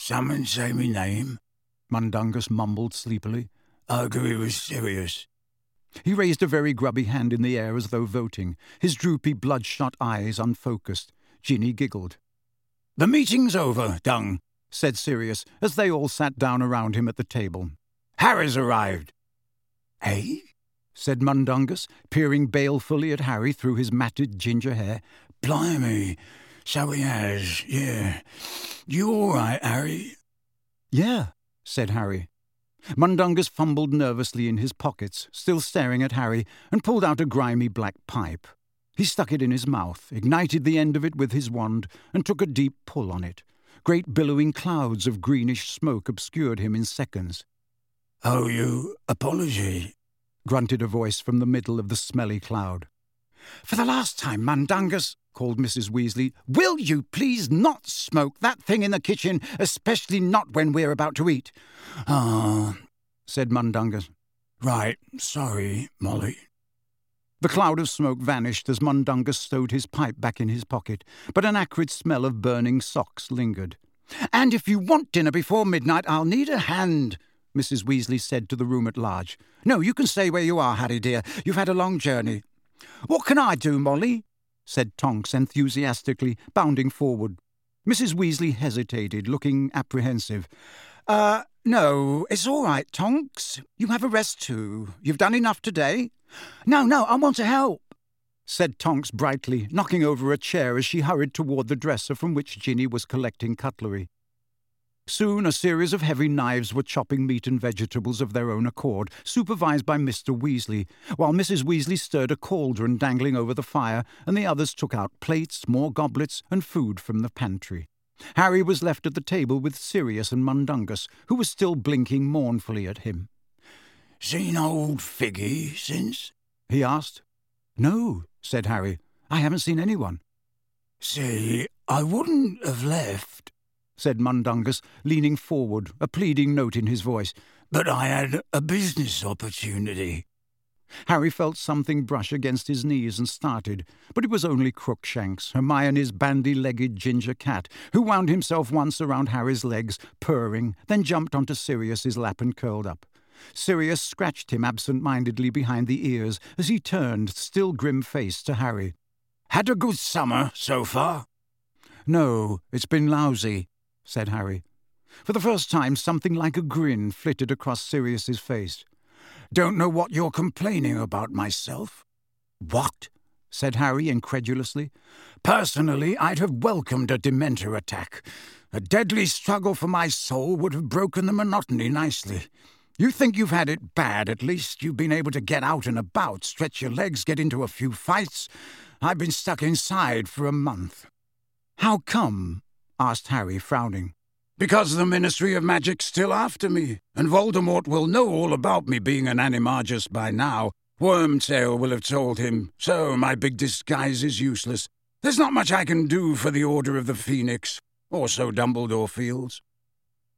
Someone say me name? Mundungus mumbled sleepily. Arguably was Sirius. He raised a very grubby hand in the air as though voting, his droopy bloodshot eyes unfocused. Ginny giggled. The meeting's over, Dung, said Sirius, as they all sat down around him at the table. Harry's arrived. Eh? said Mundungus, peering balefully at Harry through his matted ginger hair. Blimey, so he has, yeah. You all right, Harry? Yeah, said Harry. Mundungus fumbled nervously in his pockets, still staring at Harry, and pulled out a grimy black pipe. He stuck it in his mouth, ignited the end of it with his wand, and took a deep pull on it. Great billowing clouds of greenish smoke obscured him in seconds. "Oh, you apology," grunted a voice from the middle of the smelly cloud. "For the last time, Mundungus," called Mrs. Weasley, "will you please not smoke that thing in the kitchen, especially not when we're about to eat?" "Ah," said Mundungus. "Right, sorry, Molly." The cloud of smoke vanished as Mundungus stowed his pipe back in his pocket, but an acrid smell of burning socks lingered. "And if you want dinner before midnight, I'll need a hand," Mrs. Weasley said to the room at large. "No, you can stay where you are, Harry dear. You've had a long journey." "What can I do, Molly?" said Tonks enthusiastically, bounding forward. Mrs. Weasley hesitated, looking apprehensive. No, it's all right, Tonks. You have a rest too. You've done enough today." No, I want to help," said Tonks brightly, knocking over a chair as she hurried toward the dresser from which Ginny was collecting cutlery. Soon a series of heavy knives were chopping meat and vegetables of their own accord, supervised by Mr. Weasley, while Mrs. Weasley stirred a cauldron dangling over the fire, and the others took out plates, more goblets, and food from the pantry. Harry was left at the table with Sirius and Mundungus, who was still blinking mournfully at him. "Seen old Figgy since?" he asked. "No," said Harry. "I haven't seen anyone." "See, I wouldn't have left," said Mundungus, leaning forward, a pleading note in his voice, "but I had a business opportunity." Harry felt something brush against his knees and started, but it was only Crookshanks, Hermione's bandy-legged ginger cat, who wound himself once around Harry's legs, purring, then jumped onto Sirius's lap and curled up. Sirius scratched him absent-mindedly behind the ears as he turned, still grim-faced, to Harry. "Had a good summer so far?" "No, it's been lousy," said Harry. For the first time, something like a grin flitted across Sirius's face. "Don't know what you're complaining about myself." "What?" said Harry incredulously. "Personally, I'd have welcomed a Dementor attack. A deadly struggle for my soul would have broken the monotony nicely. You think you've had it bad, at least you've been able to get out and about, stretch your legs, get into a few fights. I've been stuck inside for a month." "How come?" asked Harry, frowning. "Because the Ministry of Magic's still after me, and Voldemort will know all about me being an Animagus by now. Wormtail will have told him, so my big disguise is useless. There's not much I can do for the Order of the Phoenix, or so Dumbledore feels."